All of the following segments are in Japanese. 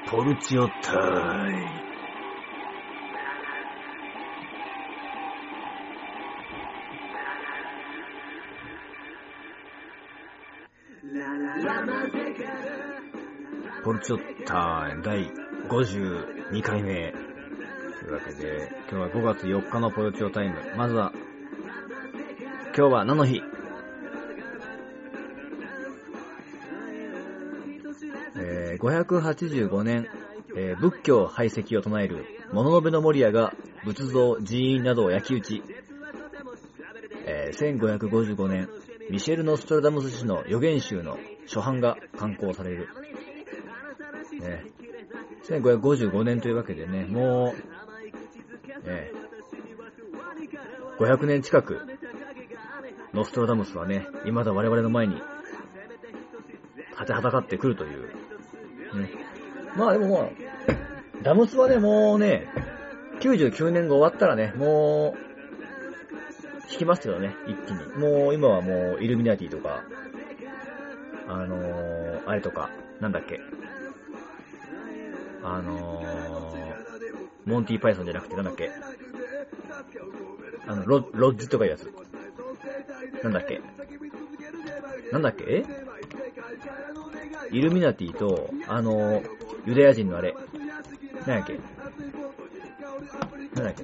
ポルチオタイポルチオタイム第52回目というわけで、今日は5月4日のポルチオタイム。まずは今日は何の日？585年、仏教排斥を唱える物部の守屋が仏像、寺院などを焼き討ち、1555年、ミシェル・ノストラダムス氏の預言集の初版が刊行される。1555年というわけでね、もう、500年近く、ノストラダムスはね、未だ我々の前に立てはだかってくるという。ね、まあでももう、ダムスはね、もうね、99年後終わったらね、もう、引きますけどね、一気に。もう今はもう、イルミナティとか、あれとか、なんだっけ。モンティーパイソンじゃなくてなんだっけ。ロッジとかいうやつ。なんだっけイルミナティと、ユダヤ人のあれ。なんだっけな。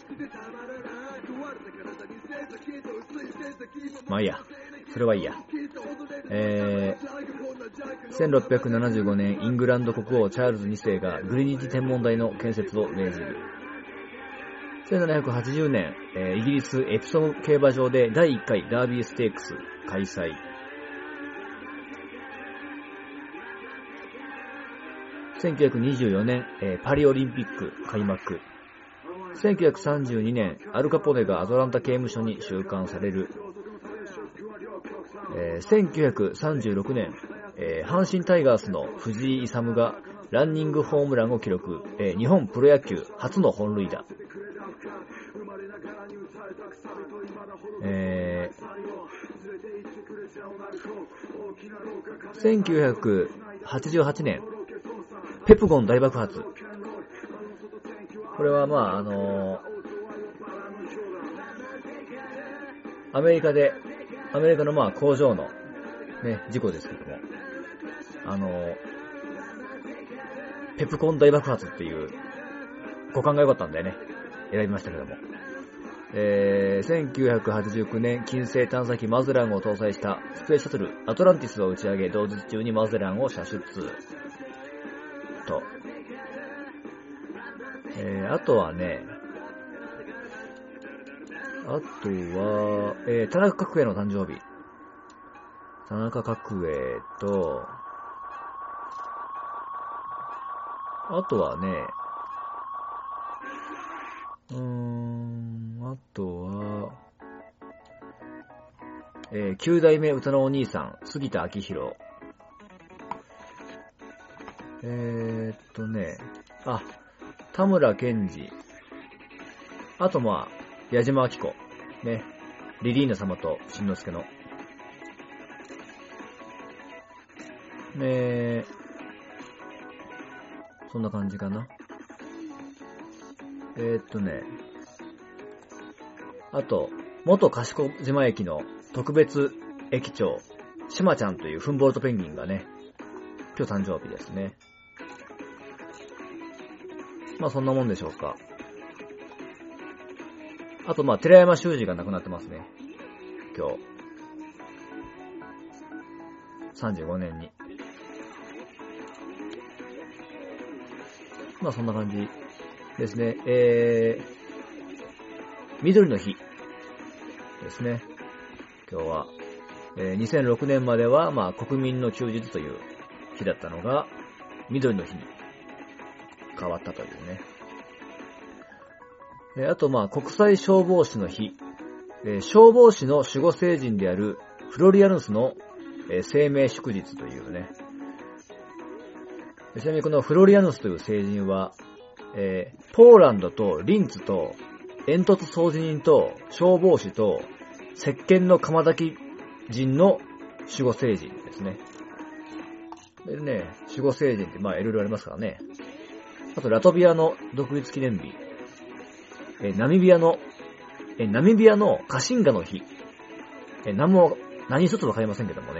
まあいいや。それはいいや。1675年、イングランド国王チャールズ2世がグリニッジ天文台の建設を命じる。1780年、イギリスエプソム競馬場で第1回ダービーステークス開催。1924年、パリオリンピック開幕。1932年、アルカポネがアトランタ刑務所に収監される。1936年、阪神タイガースの藤井勇がランニングホームランを記録。日本プロ野球初の本塁打。1988年、ペプゴン大爆発。これはまあアメリカのまあ工場のね事故ですけども、ペプコン大爆発っていう語感が良かったんでね選びましたけども、1989年金星探査機マゼランを搭載したスペースシャトルアトランティスを打ち上げ、同日中にマゼランを射出と、あとはね、田中角栄の誕生日。田中角栄と、あとはね、あとは、9代目歌のお兄さん、杉田明宏。田村健二。あとまあ、矢島明子。ね。リリーナ様としんのすけの。そんな感じかな。あと、元賢島駅の特別駅長、しまちゃんというフンボルトペンギンがね、今日誕生日ですね。まあそんなもんでしょうか。あとまあ寺山修司が亡くなってますね。今日。35年に。まあそんな感じですね。緑の日ですね。今日は、2006年まではまあ国民の休日という日だったのが緑の日に変わったというね。あとまあ国際消防士の日、消防士の守護聖人であるフロリアヌスの、生命祝日というね。ちなみにこのフロリアヌスという聖人は、ポーランドとリンツと煙突掃除人と消防士と石鹸の釜炊き人の守護聖人ですね。 でね、守護聖人ってまあいろいろありますからね。あとラトビアの独立記念日。ナミビアのカシンガの日。何一つわかりませんけどもね。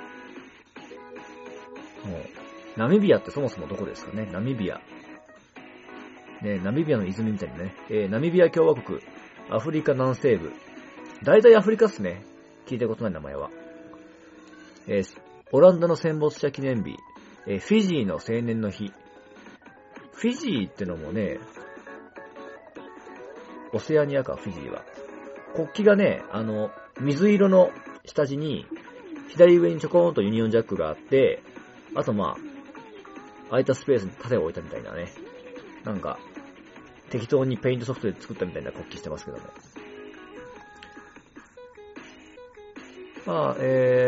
もう、ナミビアってそもそもどこですかね。ナミビア。ね、ナミビアの泉みたいなね。ナミビア共和国、アフリカ南西部。大体アフリカっすね。聞いたことない名前は。オランダの戦没者記念日。フィジーの青年の日。フィジーってのもね、オセアニアか、フィジーは。国旗がね、水色の下地に、左上にちょこーんとユニオンジャックがあって、あとまあ、空いたスペースに盾を置いたみたいなね。なんか、適当にペイントソフトで作ったみたいな国旗してますけども。まあ、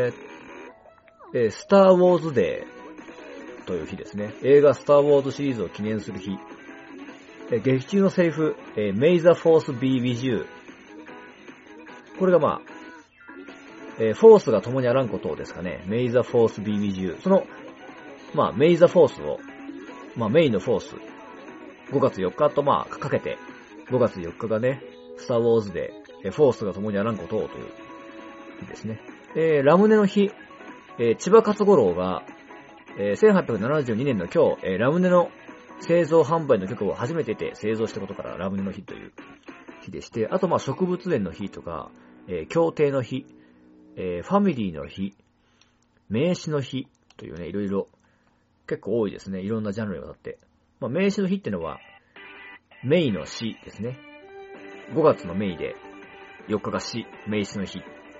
スターウォーズデーという日ですね。映画スターウォーズシリーズを記念する日。劇中のセリフ、May the Force be with you。これがまあ、フォースが共にあらんことをですかね。May the Force be with you。その、まあ、May the Force を、まあ、May のフォース。5月4日とまあ、かけて、5月4日がね、スターウォーズで、フォースが共にあらんことをという日ですね。ラムネの日、千葉勝五郎が、1872年の今日、ラムネの製造販売の許可を初めて製造したことからラムネの日という日でして、あとまあ植物園の日とか、協定の日、ファミリーの日、名詞の日というね、いろいろ結構多いですね。いろんなジャンルにわたって。まあ、名詞の日ってのは、メイの詩ですね。5月のメイで、4日が詩、名詞の日。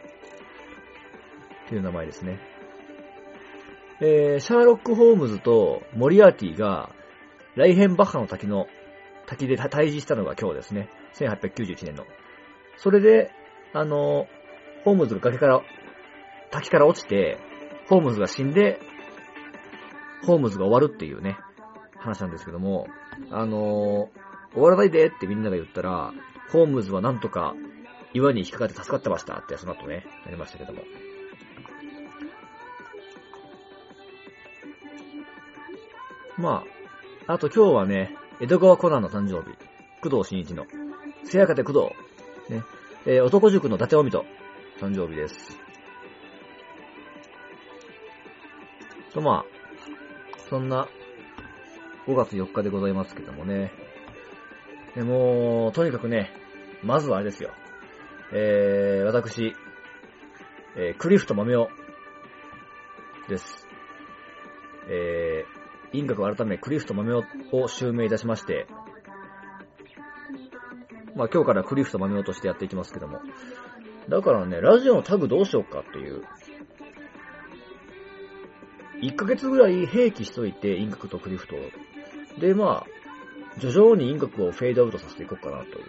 という名前ですね。シャーロック・ホームズとモリアーティが、ライヘンバッハの滝で対峙したのが今日ですね。1891年の。それで、ホームズが滝から落ちて、ホームズが死んで、ホームズが終わるっていうね、話なんですけども、終わらないでってみんなが言ったら、ホームズはなんとか岩に引っかかって助かってましたってその後ね、なりましたけども。まあ、あと今日はね、江戸川コナンの誕生日、工藤新一の、せやかて工藤、ね、男塾の伊達臣と誕生日です。とまあ、そんな5月4日でございますけどもね。でも、とにかくね、まずはあれですよ。私、クリフト豆雄です。陰閣改めクリフト豆雄を襲名いたしまして、まあ今日からクリフト豆雄としてやっていきますけども。だからね、ラジオのタグどうしようかっていう。1ヶ月ぐらい併記しといて、陰閣とクリフトを。で、まあ、徐々に陰閣をフェードアウトさせていこうかなという。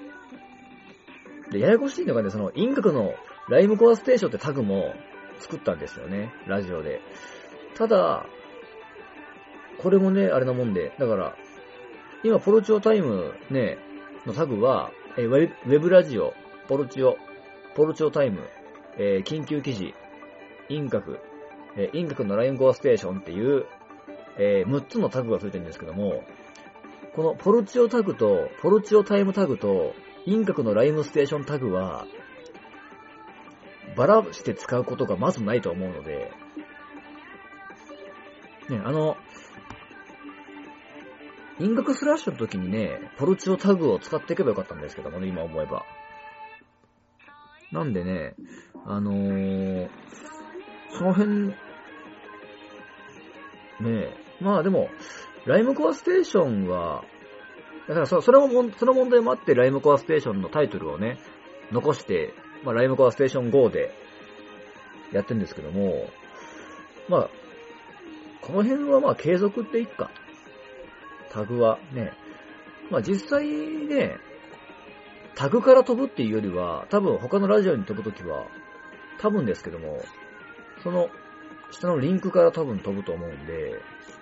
で、ややこしいのがね、その陰閣のライムコアステーションってタグも作ったんですよね、ラジオで。ただ、これもね、あれなもんで、だから、今、ポロチオタイムね、のタグは、ウェブラジオ、ポロチオタイム、緊急記事、陰閣のライムコアステーションっていう、6つのタグがついてるんですけども、このポルチオタグと、ポルチオタイムタグと、陰閣のライムステーションタグは、ばらして使うことがまずないと思うので、ね、陰閣スラッシュの時にね、ポルチオタグを使っていけばよかったんですけどもね、今思えば。なんでね、その辺、ね、まあでも、ライムコアステーションは、だからその問題もあって、ライムコアステーションのタイトルをね、残して、まあライムコアステーション GO でやってるんですけども、まあ、この辺はまあ継続っていいか。タグはね。まあ実際ね、タグから飛ぶっていうよりは、多分他のラジオに飛ぶときは、多分ですけども、その下のリンクから多分飛ぶと思うんで、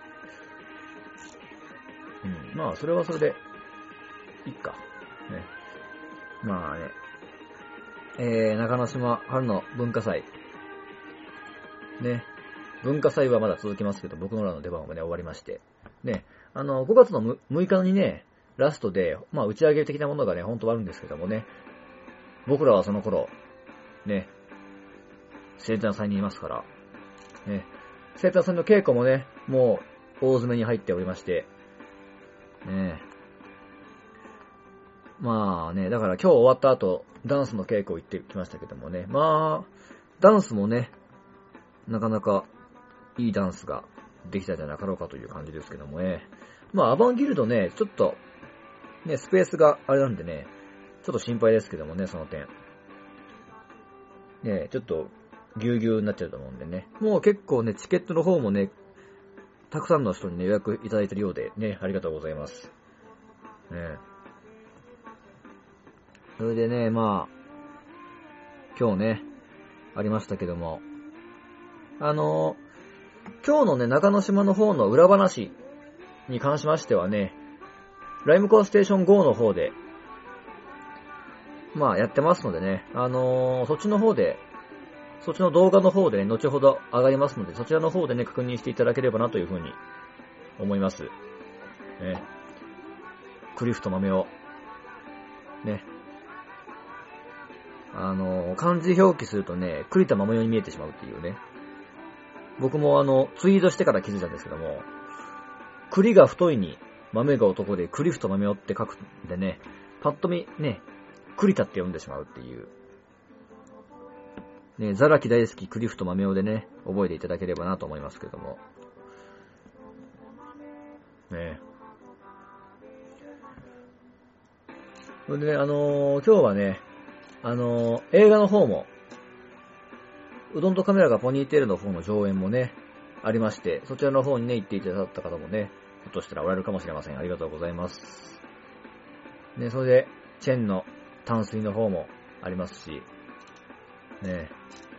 まあそれはそれで、いっか。ね。まあね。中之島春の文化祭。ね。 文化祭はまだ続きますけど、僕のらの出番もね、終わりまして。ね、5月の6日にね、ラストで、まあ打ち上げ的なものがね、本当はあるんですけどもね、僕らはその頃、ね、生誕祭にいますから、ね、生誕祭の稽古もね、もう大詰めに入っておりまして、ね、まあね、だから今日終わった後、ダンスの稽古行ってきましたけどもね、まあ、ダンスもね、なかなかいいダンスができたんじゃなかろうかという感じですけどもね。まあ、アバンギルドね、ちょっと、ね、スペースがあれなんでね、ちょっと心配ですけどもね、その点。ね、ちょっと、ぎゅうぎゅうになっちゃうと思うんでね。もう結構ね、チケットの方もね、たくさんの人にね、予約いただいてるようで、ね、ありがとうございます。ね。それでね、まあ、今日ね、ありましたけども、今日のね、中之島の方の裏話に関しましてはね、ライムコアステーション GO の方で、まあやってますのでね、そっちの方で、そっちの動画の方でね、後ほど上がりますので、そちらの方でね、確認していただければなというふうに思います。ね。クリフと豆を、ね。漢字表記するとね、栗田豆代に見えてしまうっていうね。僕もツイートしてから気づいたんですけども、栗が太いに豆が男でクリフと豆代って書くんでね、パッと見ね、栗田って読んでしまうっていう。ね、ザラキ大好きクリフと豆代でね、覚えていただければなと思いますけども。ね。それでね、今日はね、映画の方も、うどんとカメラがポニーテールの方の上演もね、ありまして、そちらの方にね、行っていただいた方もね、ひょっとしたらおられるかもしれません。ありがとうございます。ね、それで、チェンの淡水の方もありますし、ね。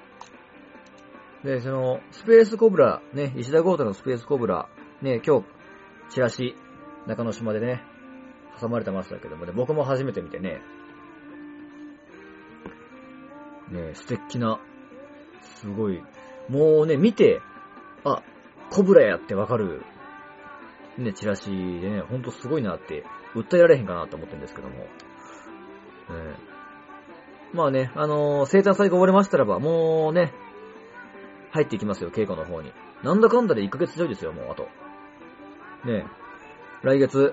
で、スペースコブラ、ね、石田豪太のスペースコブラ、ね、今日、チラシ、中之島でね、挟まれてましたけどもね、僕も初めて見てね、ね、素敵な、すごい、もうね、見て、あ、コブラやってわかる、ね、チラシでね、ほんとすごいなって、訴えられへんかなと思ってるんですけども。まあね、生誕祭が終わりましたらば、もうね、入っていきますよ、稽古の方に。なんだかんだで1ヶ月ちょいですよ、もうあと。ね、来月、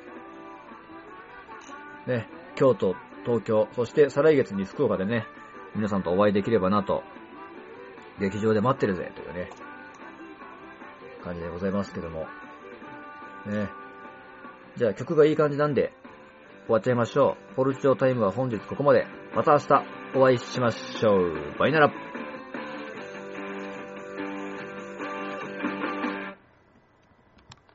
ね、京都、東京、そして再来月に福岡でね、皆さんとお会いできればなと、劇場で待ってるぜ、というね、感じでございますけども。ね。じゃあ曲がいい感じなんで、終わっちゃいましょう。ポルチョタイムは本日ここまで。また明日お会いしましょう。バイナラ。